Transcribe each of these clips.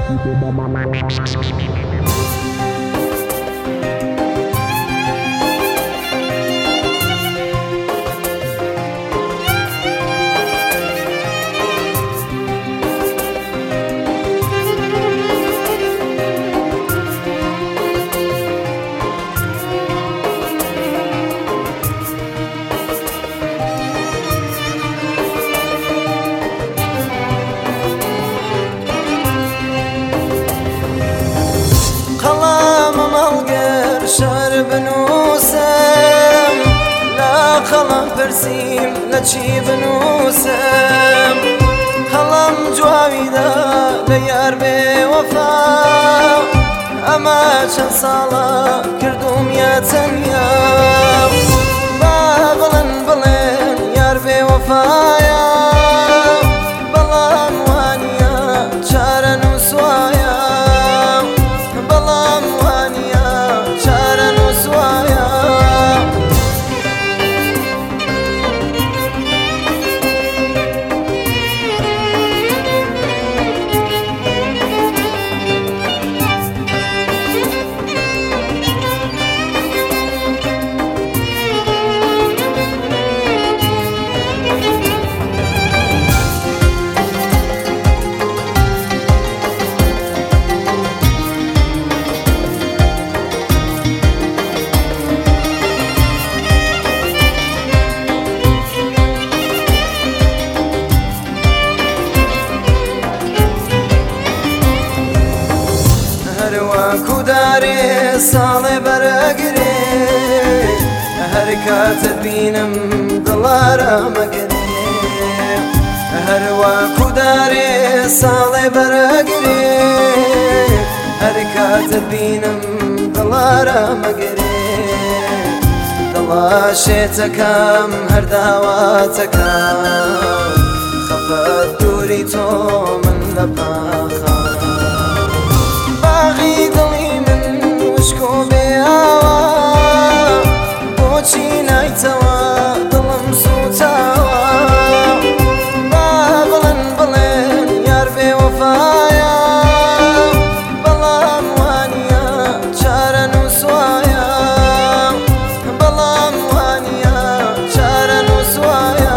شعر بنووسم لا خەڵام پرسیم لە چی بنووسم هەڵام جواویدا لە یار بێوەفا ئەمە چەند ساڵە کردومیە تەنیا با بڵێن بڵێن یار بێوەفایە بەڵام وانیە چارە نووسوایە بەڵام وانیە چارە نووسوایە کودارێ ساڵێ بەرەگرێ هەر کاتت بینم دڵارەمەگرێ هەروە کودارێ ساڵێ بەرەگرێ هەر کاتت بینم دڵارەمەگرێ دڵاشێتەکەم هەر داواتەکەم خەفەت دووری تۆ من لە پاخە باغی دڵی من وشکۆ بێئاوە بۆچی نایتەوە دڵم سوتاوە با بڵێن بڵێن یار بێوەفایە بەڵام وانیە چارە نووسوایە بەڵام وانیە چارە نووسوایە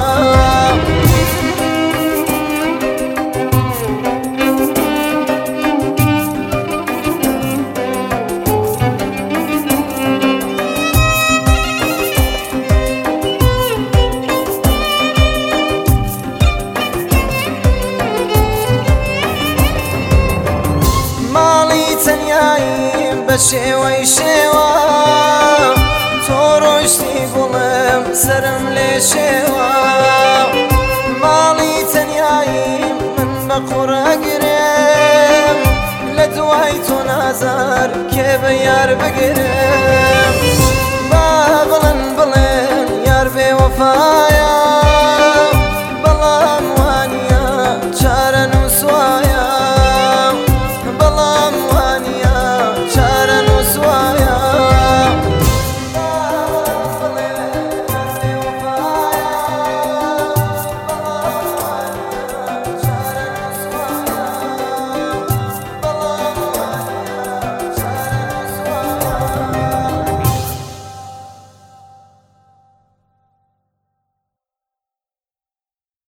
بە شێوەی شێوە تۆ ڕۆیشتی گوڵم سرم لێ شێوە ماڵی تەنیاییم من بە قوڕەگرێم لە دوای تۆ نازار کێ بە یار بگرێم